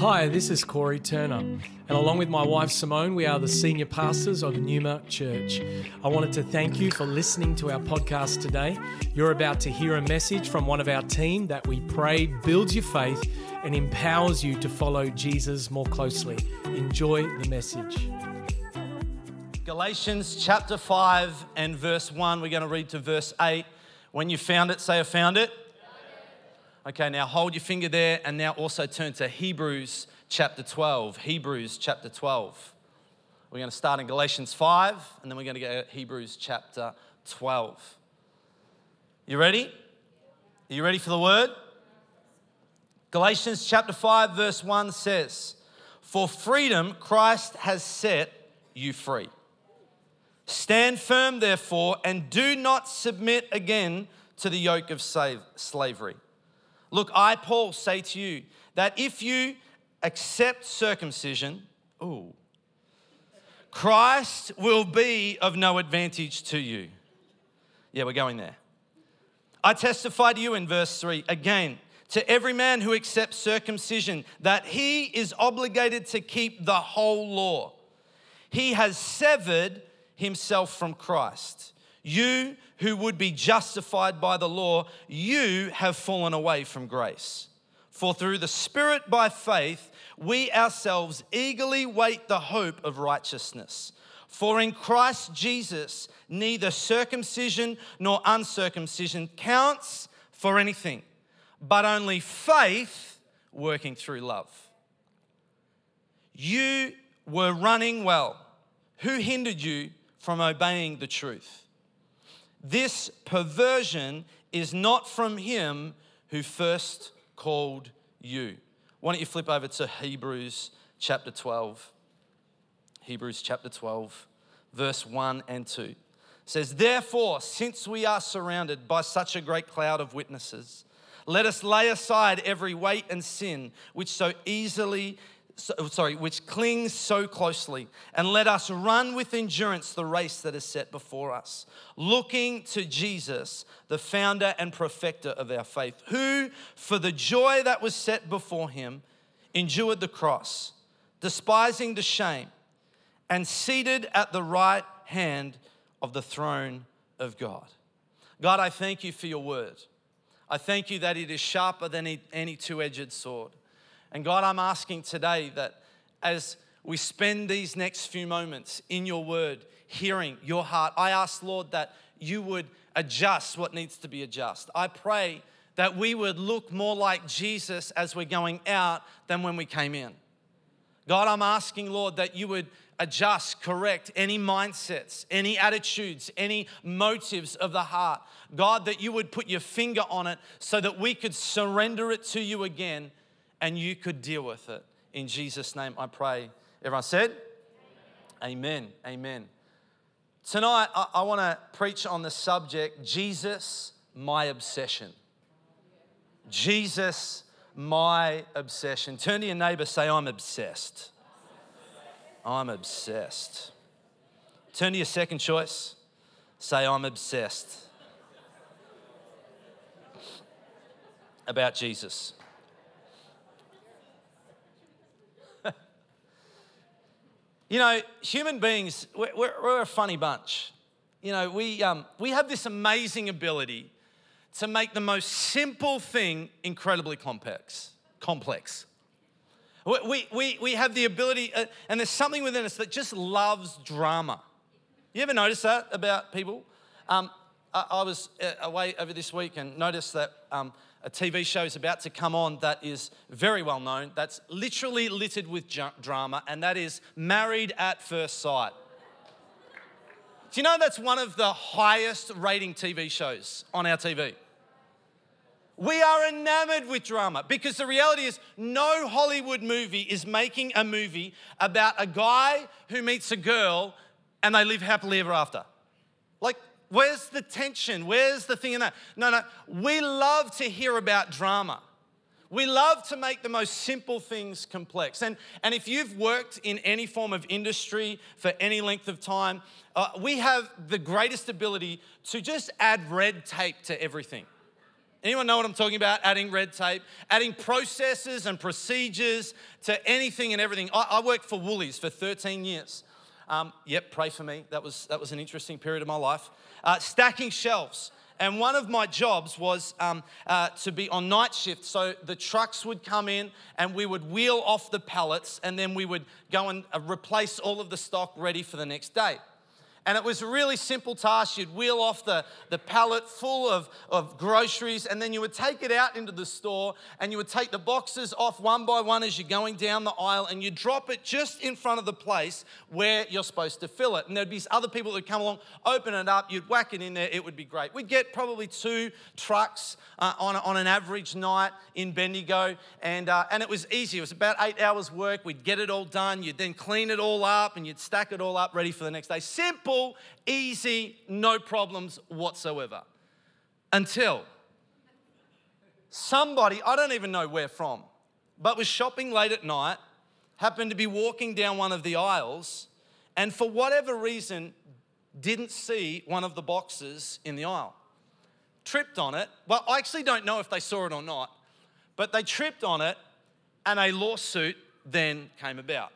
Hi, this is Corey Turner, and along with my wife Simone, we are the senior pastors of Numa Church. I wanted to thank you for listening to our podcast today. You're about to hear a message from one of our team that we pray builds your faith and empowers you to follow Jesus more closely. Enjoy the message. Galatians chapter 5 and verse 1. We're going to read to verse 8. When you found it, say I found it. Okay, now hold your finger there and now also turn to Hebrews chapter 12. Hebrews chapter 12. We're going to start in Galatians 5 and then we're going to go to Hebrews chapter 12. You ready? Are you ready for the word? Galatians chapter 5 verse 1 says, "For freedom Christ has set you free. Stand firm therefore and do not submit again to the yoke of slavery. Look, I, Paul, say to you that if you accept circumcision, Christ will be of no advantage to you." Yeah, we're going there. "I testify to you," in verse 3, "again, to every man who accepts circumcision, that he is obligated to keep the whole law. He has severed himself from Christ. You who would be justified by the law, you have fallen away from grace. For through the Spirit by faith, we ourselves eagerly wait the hope of righteousness. For in Christ Jesus, neither circumcision nor uncircumcision counts for anything, but only faith working through love. You were running well. Who hindered you from obeying the truth? This perversion is not from him who first called you." Why don't you flip over to Hebrews chapter 12. Hebrews chapter 12, verse 1 and 2. It says, "Therefore, since we are surrounded by such a great cloud of witnesses, let us lay aside every weight and sin which clings so closely, and let us run with endurance the race that is set before us, looking to Jesus, the founder and perfecter of our faith, who, for the joy that was set before him, endured the cross, despising the shame, and seated at the right hand of the throne of God." God, I thank you for your word. I thank you that it is sharper than any two-edged sword. And God, I'm asking today that as we spend these next few moments in your word, hearing your heart, I ask, Lord, that you would adjust what needs to be adjusted. I pray that we would look more like Jesus as we're going out than when we came in. God, I'm asking, Lord, that you would adjust, correct any mindsets, any attitudes, any motives of the heart. God, that you would put your finger on it so that we could surrender it to you again and you could deal with it. In Jesus' name I pray. Everyone said? Amen. Amen. Tonight I want to preach on the subject, Jesus, my obsession. Jesus, my obsession. Turn to your neighbor, say, "I'm obsessed." I'm obsessed. Turn to your second choice, say, "I'm obsessed." About Jesus. You know, human beings, we're a funny bunch. You know, we have this amazing ability to make the most simple thing incredibly complex. We have the ability, and there's something within us that just loves drama. You ever notice that about people? I was away over this week and noticed that a TV show is about to come on that is very well known, that's literally littered with drama, and that is Married at First Sight. Do you know that's one of the highest rating TV shows on our TV? We are enamored with drama because the reality is no Hollywood movie is making a movie about a guy who meets a girl and they live happily ever after. Like, where's the tension? Where's the thing in that? No. We love to hear about drama. We love to make the most simple things complex. And if you've worked in any form of industry for any length of time, we have the greatest ability to just add red tape to everything. Anyone know what I'm talking about? Adding red tape, adding processes and procedures to anything and everything. I worked for Woolies for 13 years. Pray for me. That was an interesting period of my life. Stacking shelves. And one of my jobs was to be on night shift. So the trucks would come in and we would wheel off the pallets and then we would go and replace all of the stock ready for the next day. And it was a really simple task. You'd wheel off the pallet full of groceries, and then you would take it out into the store, and you would take the boxes off one by one as you're going down the aisle, and you drop it just in front of the place where you're supposed to fill it. And there'd be other people that would come along, open it up, you'd whack it in there, it would be great. We'd get probably 2 trucks on an average night in Bendigo, and it was easy. It was about 8 hours work. We'd get it all done. You'd then clean it all up, and you'd stack it all up ready for the next day. Simple, easy, no problems whatsoever. Until somebody, I don't even know where from, but was shopping late at night, happened to be walking down one of the aisles, and for whatever reason, didn't see one of the boxes in the aisle. Tripped on it. Well, I actually don't know if they saw it or not, but they tripped on it, and a lawsuit then came about.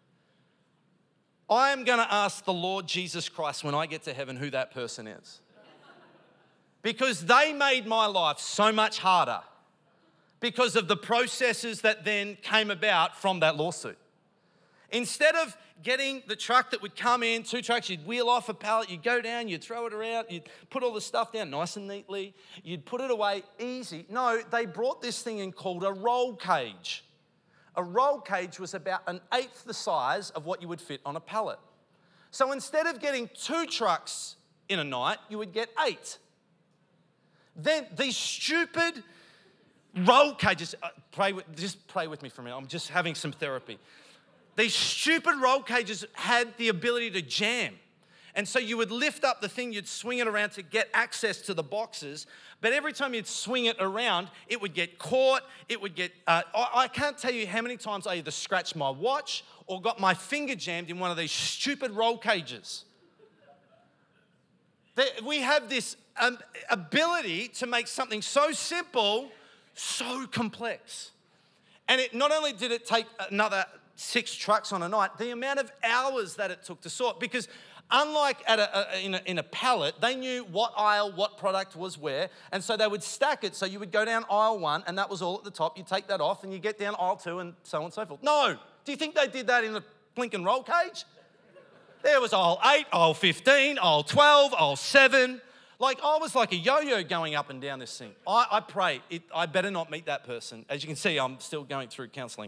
I am going to ask the Lord Jesus Christ when I get to heaven who that person is. Because they made my life so much harder because of the processes that then came about from that lawsuit. Instead of getting the truck that would come in, 2 trucks, you'd wheel off a pallet, you'd go down, you'd throw it around, you'd put all the stuff down nice and neatly, you'd put it away easy. No, they brought this thing in called a roll cage. A roll cage was about 1/8 the size of what you would fit on a pallet. So instead of getting 2 trucks in a night, you would get 8. Then these stupid roll cages, just pray with me for a minute, I'm just having some therapy. These stupid roll cages had the ability to jam. And so you would lift up the thing, you'd swing it around to get access to the boxes. But every time you'd swing it around, it would get caught. It would get, I can't tell you how many times I either scratched my watch or got my finger jammed in one of these stupid roll cages. We have this ability to make something so simple, so complex. And it not only did it take another 6 trucks on a night, the amount of hours that it took to sort, because unlike in a pallet, they knew what aisle, what product was where, and so they would stack it. So you would go down aisle 1, and that was all at the top. You take that off, and you get down aisle 2, and so on and so forth. No! Do you think they did that in the blinking roll cage? There was aisle 8, aisle 15, aisle 12, aisle 7. Like, I was like a yo-yo going up and down this thing. I pray, I better not meet that person. As you can see, I'm still going through counselling.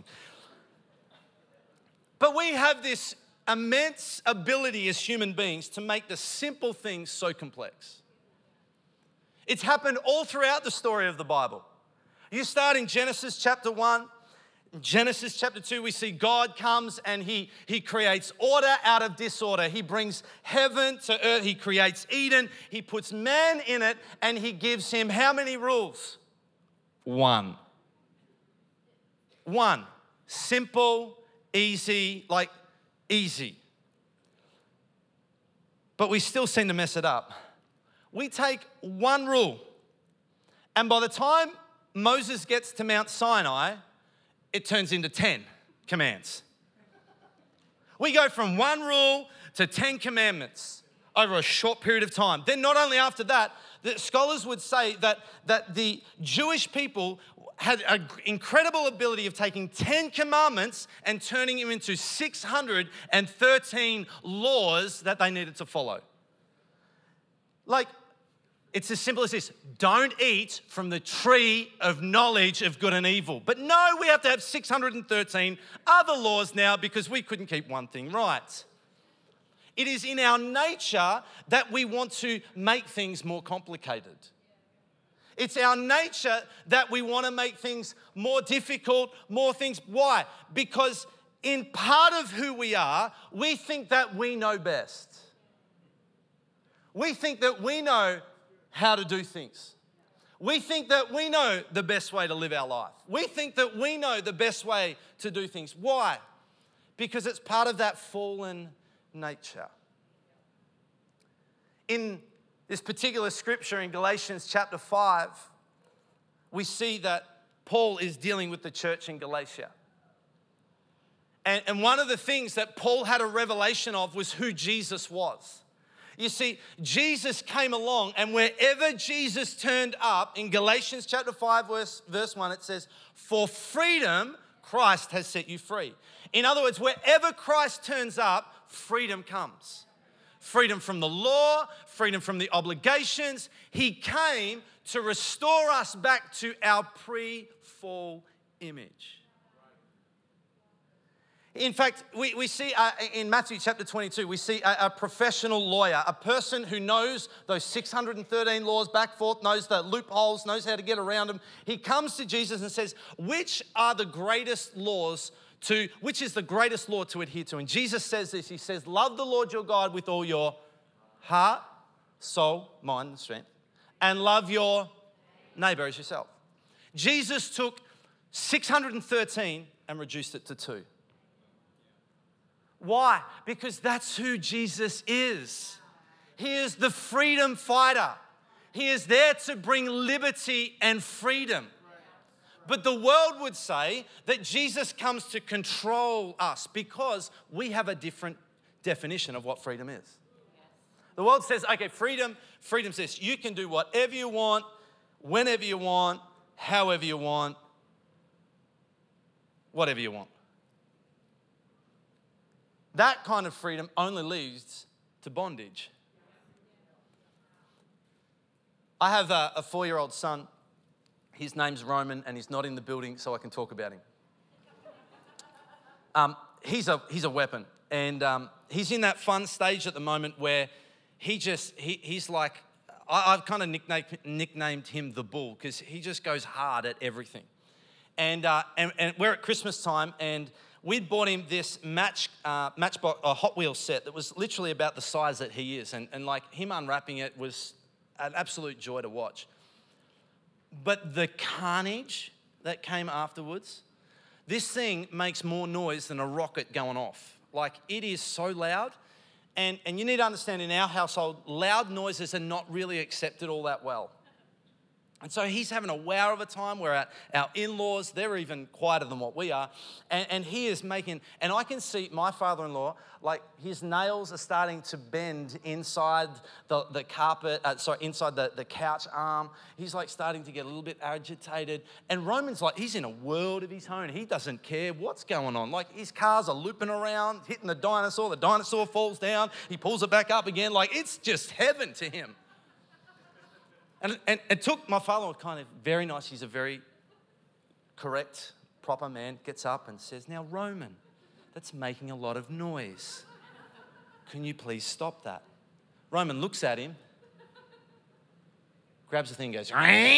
But we have this immense ability as human beings to make the simple things so complex. It's happened all throughout the story of the Bible. You start in Genesis chapter 1. In Genesis chapter 2, we see God comes and he creates order out of disorder. He brings heaven to earth. He creates Eden. He puts man in it, and he gives him how many rules? 1. Simple, easy, like easy. But we still seem to mess it up. We take 1 rule, and by the time Moses gets to Mount Sinai, it turns into 10 commands. We go from 1 rule to 10 commandments over a short period of time. Then not only after that, the scholars would say that the Jewish people had an incredible ability of taking 10 commandments and turning them into 613 laws that they needed to follow. Like, it's as simple as this: don't eat from the tree of knowledge of good and evil. But no, we have to have 613 other laws now because we couldn't keep one thing right. It is in our nature that we want to make things more complicated. It's our nature that we want to make things more difficult, more things. Why? Because in part of who we are, we think that we know best. We think that we know how to do things. We think that we know the best way to live our life. We think that we know the best way to do things. Why? Because it's part of that fallen nature. In this particular scripture in Galatians chapter 5, we see that Paul is dealing with the church in Galatia. And one of the things that Paul had a revelation of was who Jesus was. You see, Jesus came along, and wherever Jesus turned up, in Galatians chapter 5, verse 1, it says, "For freedom, Christ has set you free." In other words, wherever Christ turns up, freedom comes. Freedom from the law, freedom from the obligations. He came to restore us back to our pre-fall image. In fact, we see in Matthew chapter 22, we see a professional lawyer, a person who knows those 613 laws back forth, knows the loopholes, knows how to get around them. He comes to Jesus and says, which is the greatest law to adhere to? And Jesus says this, he says, love the Lord your God with all your heart, soul, mind, and strength, and love your neighbor as yourself. Jesus took 613 and reduced it to 2. Why? Because that's who Jesus is. He is the freedom fighter. He is there to bring liberty and freedom. But the world would say that Jesus comes to control us because we have a different definition of what freedom is. The world says, okay, freedom's this. You can do whatever you want, whenever you want, however you want, whatever you want. That kind of freedom only leads to bondage. I have a 4-year-old son. His name's Roman, and he's not in the building, so I can talk about him. He's a weapon, and he's in that fun stage at the moment where he's like, I've kind of nicknamed him the bull because he just goes hard at everything. And we're at Christmas time, and we'd bought him this Matchbox, a Hot Wheels set that was literally about the size that he is. And like him unwrapping it was an absolute joy to watch. But the carnage that came afterwards, this thing makes more noise than a rocket going off. Like it is so loud. And you need to understand in our household, loud noises are not really accepted all that well. And so he's having a wow of a time. We're at our in-laws. They're even quieter than what we are. And he is making, and I can see my father-in-law, like his nails are starting to bend inside the carpet, inside the couch arm. He's like starting to get a little bit agitated. And Roman's like, he's in a world of his own. He doesn't care what's going on. Like his cars are looping around, hitting the dinosaur falls down. He pulls it back up again. Like it's just heaven to him. And it took my father, kind of very nice, he's a very correct, proper man, gets up and says, now Roman, that's making a lot of noise. Can you please stop that? Roman looks at him, grabs the thing and goes,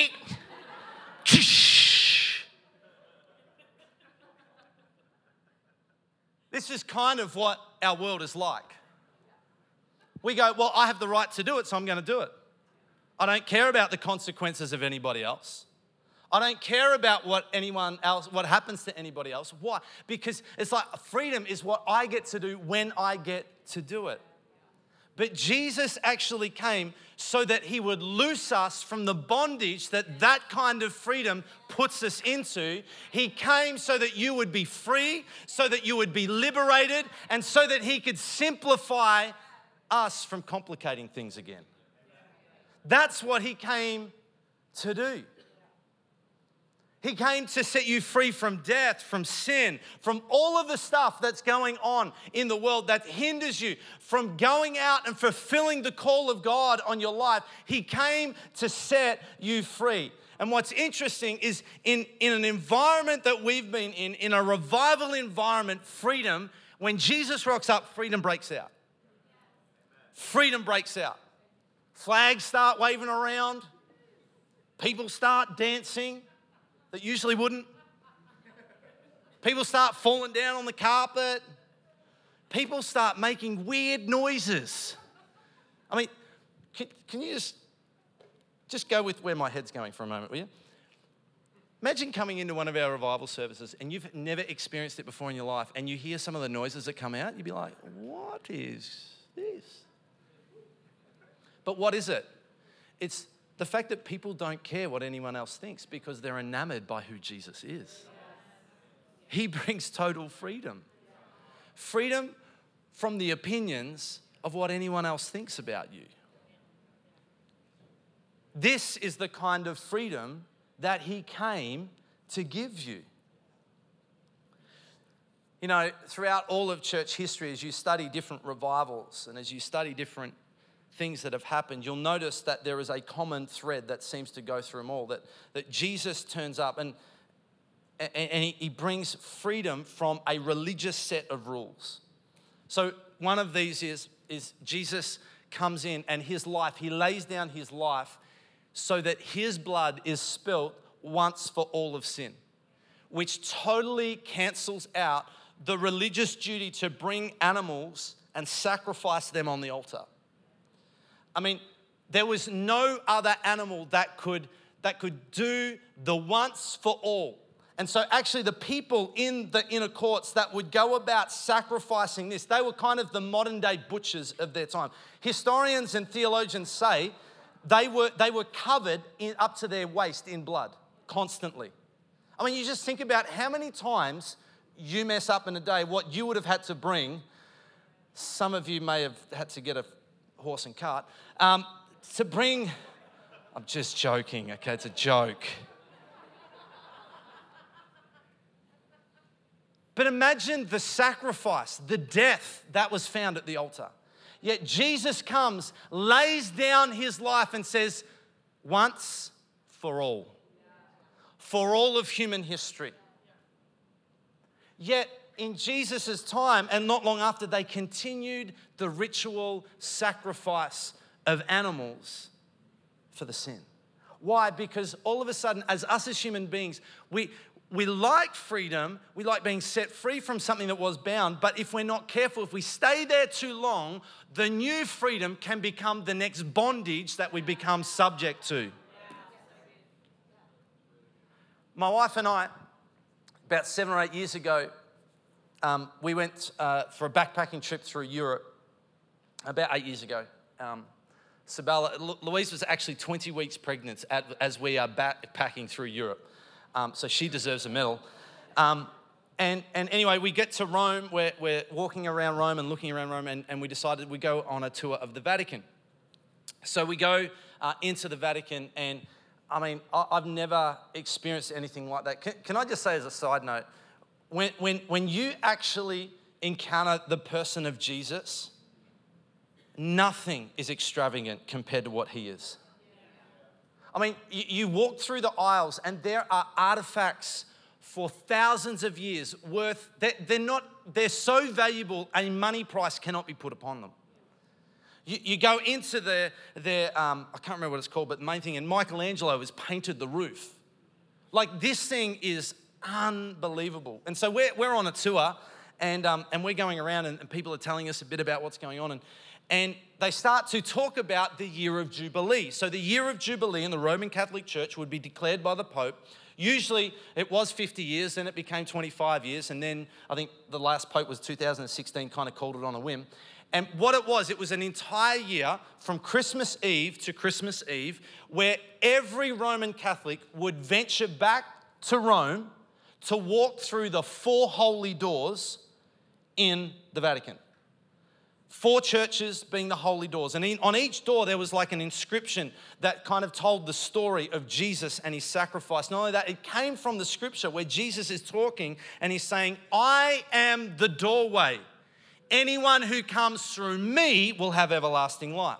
This is kind of what our world is like. We go, well, I have the right to do it, so I'm going to do it. I don't care about the consequences of anybody else. I don't care about what happens to anybody else. Why? Because it's like freedom is what I get to do when I get to do it. But Jesus actually came so that he would loose us from the bondage that kind of freedom puts us into. He came so that you would be free, so that you would be liberated, and so that he could simplify us from complicating things again. That's what he came to do. He came to set you free from death, from sin, from all of the stuff that's going on in the world that hinders you from going out and fulfilling the call of God on your life. He came to set you free. And what's interesting is in an environment that we've been in a revival environment, freedom, when Jesus rocks up, freedom breaks out. Freedom breaks out. Flags start waving around. People start dancing that usually wouldn't. People start falling down on the carpet. People start making weird noises. I mean, can you just go with where my head's going for a moment, will you? Imagine coming into one of our revival services and you've never experienced it before in your life and you hear some of the noises that come out. You'd be like, what is this? But what is it? It's The fact that people don't care what anyone else thinks because they're enamored by who Jesus is. He brings total freedom. Freedom from the opinions of what anyone else thinks about you. This is the kind of freedom that he came to give you. You know, throughout all of church history, as you study different revivals and as you study different things that have happened, you'll notice that there is a common thread that seems to go through them all, that Jesus turns up and he brings freedom from a religious set of rules. So one of these is Jesus comes in and his life, he lays down his life so that his blood is spilt once for all of sin, which totally cancels out the religious duty to bring animals and sacrifice them on the altar. I mean, there was no other animal that could do the once for all. And so actually the people in the inner courts that would go about sacrificing this, they were kind of the modern day butchers of their time. Historians and theologians say they were covered up to their waist in blood constantly. I mean, you just think about how many times you mess up in a day, what you would have had to bring. Some of you may have had to get a horse and cart to bring. I'm just joking, okay? It's a joke. But imagine the sacrifice, the death that was found at the altar. Yet Jesus comes, lays down his life and says, once for all of human history. Yet in Jesus' time, and not long after, they continued the ritual sacrifice of animals for the sin. Why? Because all of a sudden, as us as human beings, we like freedom, we like being set free from something that was bound, but if we're not careful, if we stay there too long, the new freedom can become the next bondage that we become subject to. My wife and I, about 7 or 8 years ago, we went for a backpacking trip through Europe. About 8 years ago. Sabella, Louise was actually 20 weeks pregnant as we are backpacking through Europe. So she deserves a medal. And anyway, we get to Rome. We're walking around Rome and looking around Rome, and we decided we'd go on a tour of the Vatican. So we go into the Vatican, and I mean, I've never experienced anything like that. Can I just say as a side note, when you actually encounter the person of Jesus, nothing is extravagant compared to what he is. I mean, you walk through the aisles and there are artifacts for thousands of years worth, they're so valuable, a money price cannot be put upon them. You go into their I can't remember what it's called, but the main thing, and Michelangelo has painted the roof. Like, this thing is unbelievable. And so we're on a tour, and we're going around, and people are telling us a bit about what's going on, and they start to talk about the year of Jubilee. So the year of Jubilee in the Roman Catholic Church would be declared by the Pope. Usually it was 50 years, then it became 25 years, and then I think the last Pope was 2016, kind of called it on a whim. And what it was an entire year from Christmas Eve to Christmas Eve where every Roman Catholic would venture back to Rome to walk through the 4 holy doors in the Vatican. 4 churches being the holy doors. And on each door, there was like an inscription that kind of told the story of Jesus and his sacrifice. Not only that, it came from the scripture where Jesus is talking and he's saying, I am the doorway. Anyone who comes through me will have everlasting life.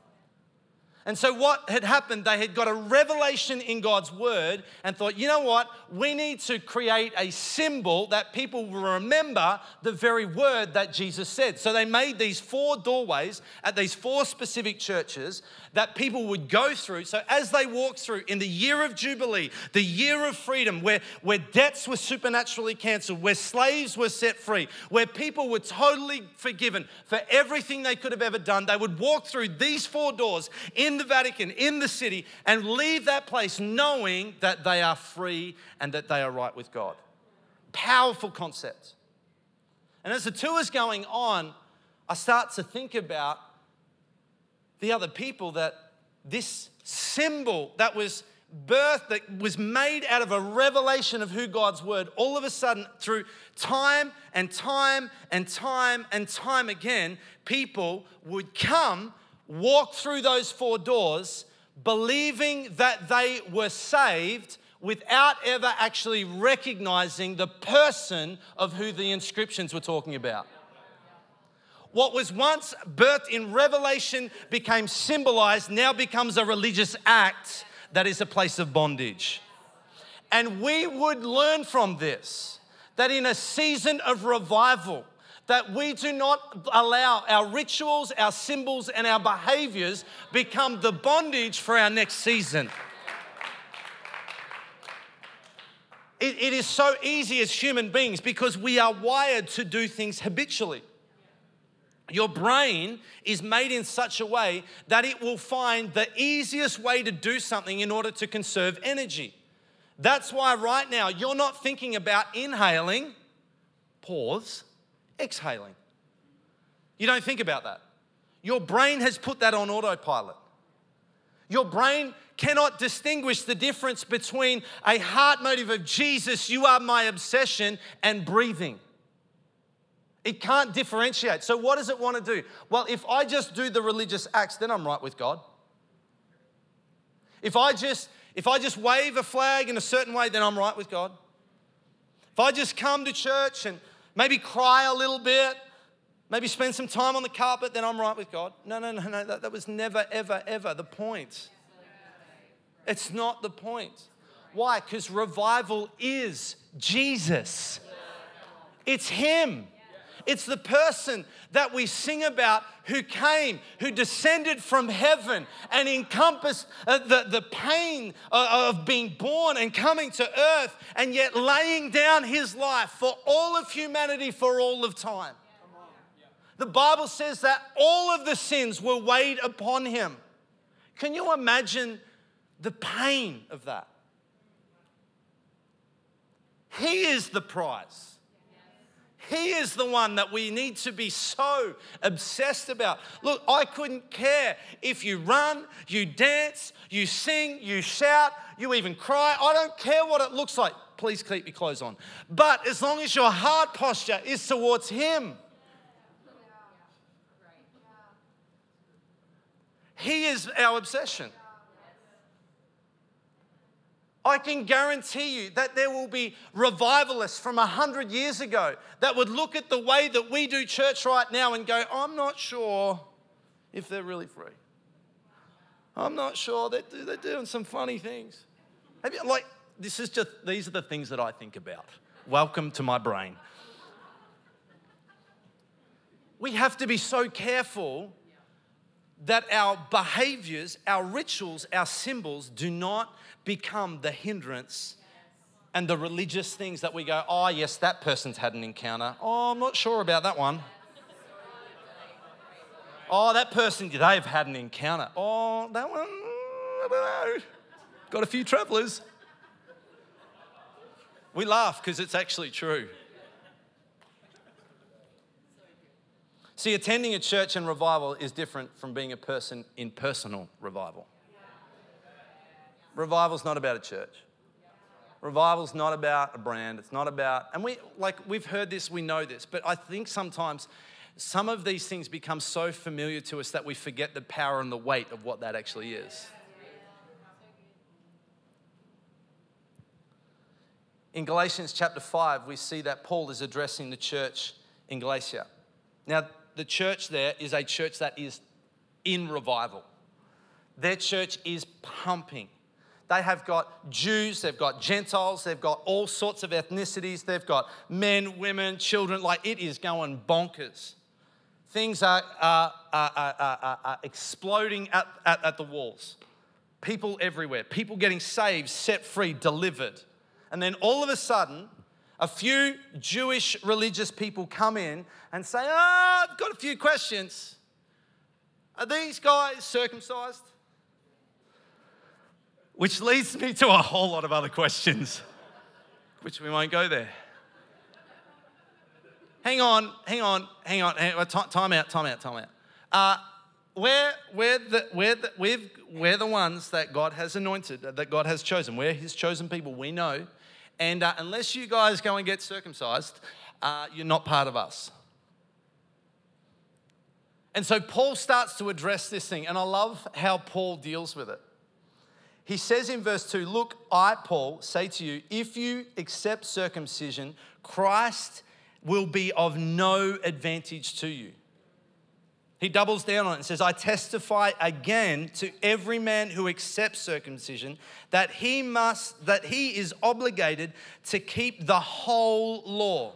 And so what had happened, they had got a revelation in God's word and thought, you know what? We need to create a symbol that people will remember the very word that Jesus said. So they made these 4 doorways at these 4 specific churches that people would go through. So as they walked through in the year of Jubilee, the year of freedom, where debts were supernaturally canceled, where slaves were set free, where people were totally forgiven for everything they could have ever done, they would walk through these 4 doors in the Vatican, in the city, and leave that place knowing that they are free and that they are right with God. Powerful concept. And as the tour's going on, I start to think about the other people that this symbol that was birthed, that was made out of a revelation of who God's word, all of a sudden, through time and time and time and time again, people would come, walk through those 4 doors, believing that they were saved without ever actually recognizing the person of who the inscriptions were talking about. What was once birthed in revelation became symbolized, now becomes a religious act that is a place of bondage. And we would learn from this, that in a season of revival, that we do not allow our rituals, our symbols, and our behaviors become the bondage for our next season. It is so easy as human beings because we are wired to do things habitually. Your brain is made in such a way that it will find the easiest way to do something in order to conserve energy. That's why right now you're not thinking about inhaling, pause, exhaling. You don't think about that. Your brain has put that on autopilot. Your brain cannot distinguish the difference between a heart motive of Jesus, you are my obsession, and breathing. It can't differentiate. So what does it want to do? Well, if I just do the religious acts, then I'm right with God. If I just wave a flag in a certain way, then I'm right with God. If I just come to church and maybe cry a little bit, maybe spend some time on the carpet, then I'm right with God. No. That was never, ever, ever the point. It's not the point. Why? Because revival is Jesus. It's Him. It's the person that we sing about who came, who descended from heaven and encompassed the pain of being born and coming to earth and yet laying down His life for all of humanity for all of time. The Bible says that all of the sins were weighed upon Him. Can you imagine the pain of that? He is the prize. He is the one that we need to be so obsessed about. Look, I couldn't care if you run, you dance, you sing, you shout, you even cry. I don't care what it looks like. Please keep your clothes on. But as long as your heart posture is towards Him, He is our obsession. I can guarantee you that there will be revivalists from 100 years ago that would look at the way that we do church right now and go, I'm not sure if they're really free. I'm not sure they're doing some funny things. These are the things that I think about. Welcome to my brain. We have to be so careful that our behaviors, our rituals, our symbols do not become the hindrance and the religious things that we go, oh yes, that person's had an encounter. Oh, I'm not sure about that one. Oh, that person, they've had an encounter. Oh, that one, I don't know. Got a few travelers. We laugh because it's actually true. See, attending a church and revival is different from being a person in personal revival. Revival's not about a church. Revival's not about a brand. It's not about, and we've heard this, we know this, but I think sometimes some of these things become so familiar to us that we forget the power and the weight of what that actually is. In Galatians chapter 5, we see that Paul is addressing the church in Galatia. Now, the church there is a church that is in revival. Their church is pumping. They have got Jews, they've got Gentiles, they've got all sorts of ethnicities, they've got men, women, children, it is going bonkers. Things are exploding at the walls. People everywhere, people getting saved, set free, delivered. And then all of a sudden, a few Jewish religious people come in and say, I've got a few questions. Are these guys circumcised? Which leads me to a whole lot of other questions, which we won't go there. Hang on. Time out. we're the ones that God has anointed, that God has chosen. We're his chosen people, we know. And unless you guys go and get circumcised, you're not part of us. And so Paul starts to address this thing, and I love how Paul deals with it. He says in verse 2, look, I, Paul, say to you, if you accept circumcision, Christ will be of no advantage to you. He doubles down on it and says, I testify again to every man who accepts circumcision that he is obligated to keep the whole law.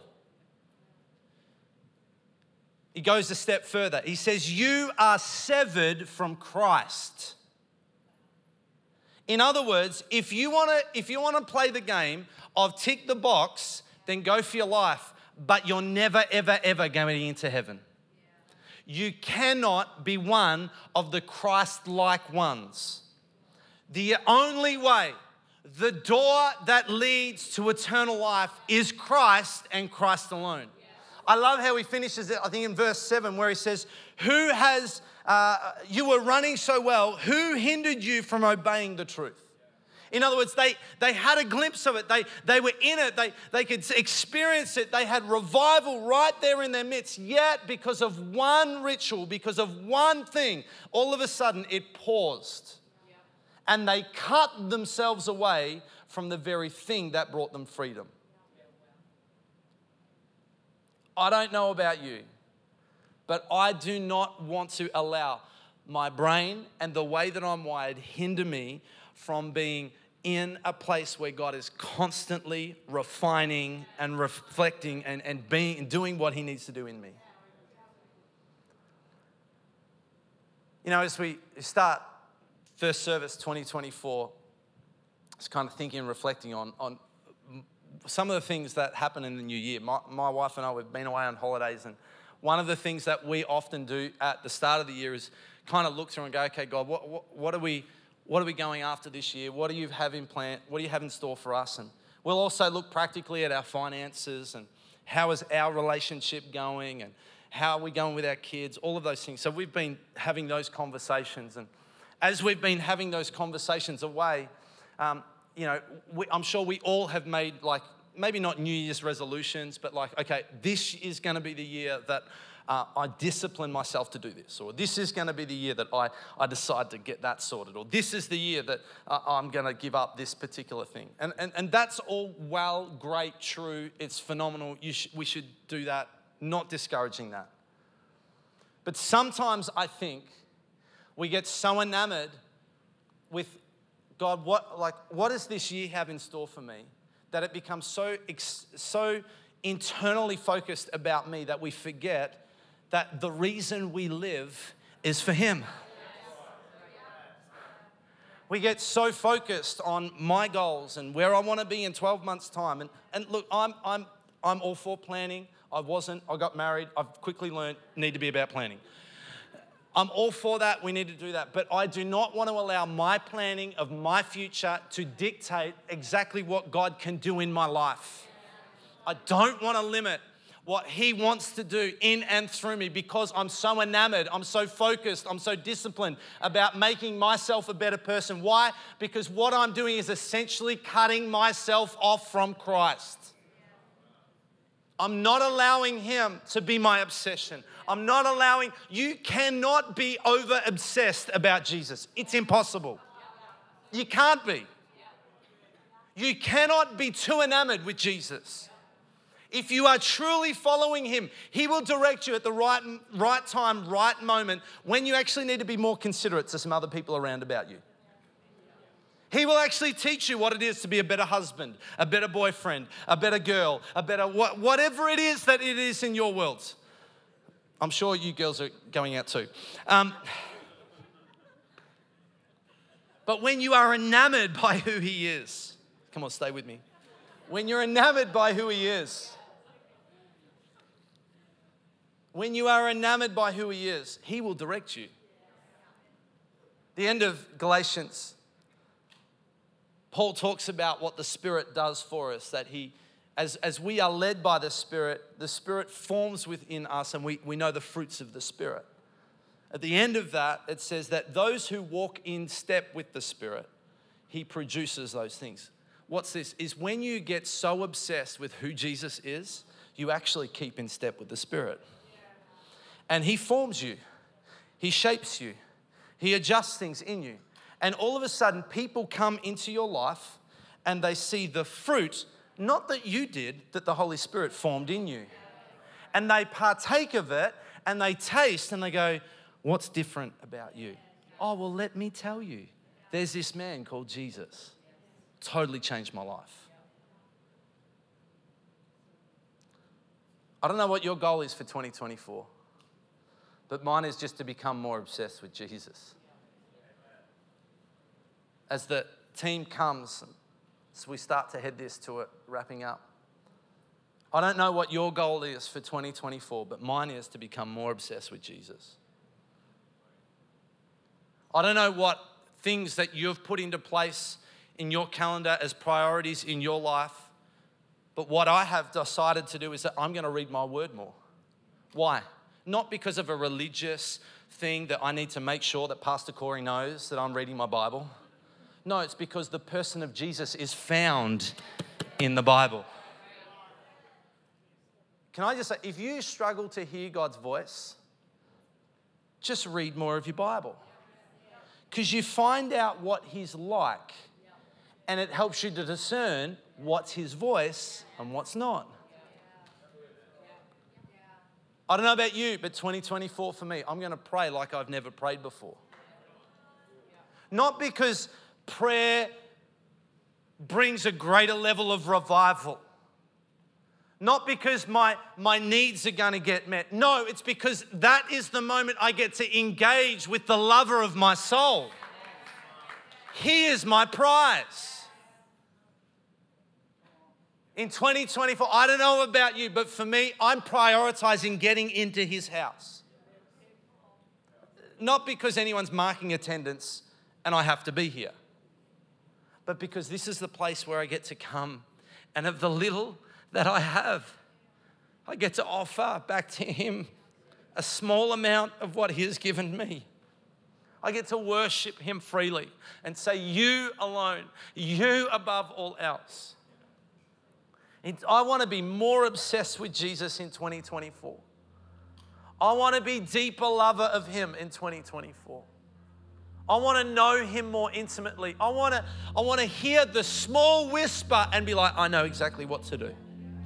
He goes a step further. He says, you are severed from Christ. In other words, if you want to play the game of tick the box, then go for your life, but you're never, ever, ever going into heaven. You cannot be one of the Christ-like ones. The only way, the door that leads to eternal life is Christ and Christ alone. I love how he finishes it, I think in verse 7, where he says, you were running so well, who hindered you from obeying the truth? In other words, they had a glimpse of it. They were in it. They could experience it. They had revival right there in their midst. Yet, because of one ritual, because of one thing, all of a sudden it paused. Yeah. And they cut themselves away from the very thing that brought them freedom. I don't know about you, but I do not want to allow my brain and the way that I'm wired hinder me from being in a place where God is constantly refining and reflecting and being and doing what he needs to do in me. You know, as we start first service 2024, I was kind of thinking and reflecting on some of the things that happen in the new year. My wife and I, we've been away on holidays, and one of the things that we often do at the start of the year is kind of look through and go, okay, God, what are we going after this year? What do you have in plan? What do you have in store for us? And we'll also look practically at our finances and how is our relationship going and how are we going with our kids, all of those things. So we've been having those conversations, and as we've been having those conversations away, I'm sure we all have made, like, maybe not New Year's resolutions, but like, okay, this is going to be the year that I discipline myself to do this, or this is going to be the year that I decide to get that sorted, or this is the year that I'm going to give up this particular thing. And that's all well, great, true, it's phenomenal. We should do that, not discouraging that. But sometimes I think we get so enamored with God, what does this year have in store for me? That it becomes so internally focused about me that we forget that the reason we live is for him. We get so focused on my goals and where I want to be in 12 months' time. And look, I'm all for planning. I got married. I've quickly learned need to be about planning. I'm all for that. We need to do that. But I do not want to allow my planning of my future to dictate exactly what God can do in my life. I don't want to limit what he wants to do in and through me because I'm so enamored, I'm so focused, I'm so disciplined about making myself a better person. Why? Because what I'm doing is essentially cutting myself off from Christ. I'm not allowing him to be my obsession. You cannot be over-obsessed about Jesus. It's impossible. You can't be. You cannot be too enamored with Jesus. If you are truly following him, he will direct you at the right time, right moment, when you actually need to be more considerate to some other people around about you. He will actually teach you what it is to be a better husband, a better boyfriend, a better girl, whatever it is that it is in your world. I'm sure you girls are going out too. But when you are enamored by who he is, come on, stay with me. When you're enamored by who he is, he will direct you. The end of Galatians, Paul talks about what the Spirit does for us, that as we are led by the Spirit forms within us, and we know the fruits of the Spirit. At the end of that, it says that those who walk in step with the Spirit, he produces those things. What's this? Is when you get so obsessed with who Jesus is, you actually keep in step with the Spirit. And he forms you. He shapes you. He adjusts things in you. And all of a sudden, people come into your life and they see the fruit, not that you did, that the Holy Spirit formed in you. And they partake of it and they taste and they go, what's different about you? Oh, well, let me tell you. There's this man called Jesus. Totally changed my life. I don't know what your goal is for 2024, but mine is just to become more obsessed with Jesus. As the team comes, as we start to head this to it, wrapping up, I don't know what your goal is for 2024, but mine is to become more obsessed with Jesus. I don't know what things that you've put into place in your calendar as priorities in your life, but what I have decided to do is that I'm going to read my word more. Why? Not because of a religious thing that I need to make sure that Pastor Corey knows that I'm reading my Bible. No, it's because the person of Jesus is found in the Bible. Can I just say, if you struggle to hear God's voice, just read more of your Bible. Because you find out what he's like, and it helps you to discern what's his voice and what's not. I don't know about you, but 2024 for me, I'm going to pray like I've never prayed before. Not because prayer brings a greater level of revival. Not because my needs are going to get met. No, it's because that is the moment I get to engage with the lover of my soul. He is my prize. In 2024, I don't know about you, but for me, I'm prioritizing getting into his house. Not because anyone's marking attendance and I have to be here, but because this is the place where I get to come and of the little that I have, I get to offer back to him a small amount of what he has given me. I get to worship him freely and say, you alone, you above all else. I want to be more obsessed with Jesus in 2024. I want to be deeper lover of him in 2024. I want to know him more intimately. I want to hear the small whisper and be like, I know exactly what to do.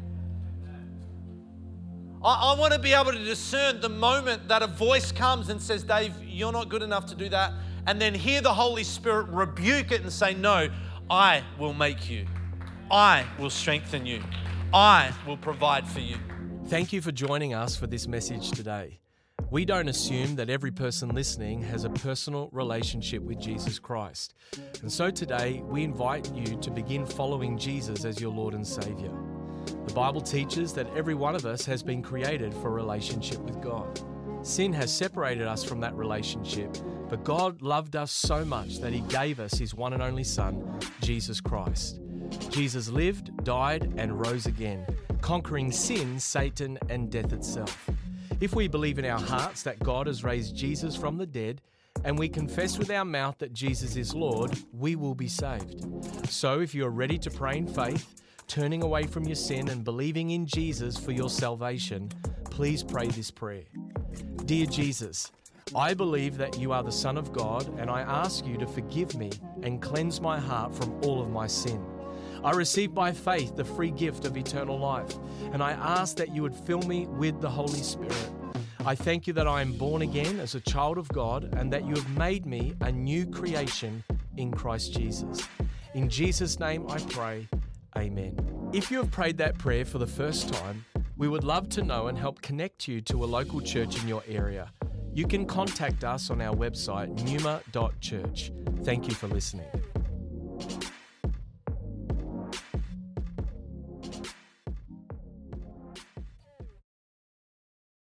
I want to be able to discern the moment that a voice comes and says, Dave, you're not good enough to do that. And then hear the Holy Spirit rebuke it and say, no, I will make you. I will strengthen you. I will provide for you. Thank you for joining us for this message today. We don't assume that every person listening has a personal relationship with Jesus Christ. And so today, we invite you to begin following Jesus as your Lord and Savior. The Bible teaches that every one of us has been created for a relationship with God. Sin has separated us from that relationship, but God loved us so much that he gave us his one and only Son, Jesus Christ. Jesus lived, died, and rose again, conquering sin, Satan, and death itself. If we believe in our hearts that God has raised Jesus from the dead, and we confess with our mouth that Jesus is Lord, we will be saved. So if you are ready to pray in faith, turning away from your sin and believing in Jesus for your salvation, please pray this prayer. Dear Jesus, I believe that you are the Son of God, and I ask you to forgive me and cleanse my heart from all of my sin. I receive by faith the free gift of eternal life, and I ask that you would fill me with the Holy Spirit. I thank you that I am born again as a child of God and that you have made me a new creation in Christ Jesus. In Jesus' name I pray, amen. If you have prayed that prayer for the first time, we would love to know and help connect you to a local church in your area. You can contact us on our website, numa.church. Thank you for listening.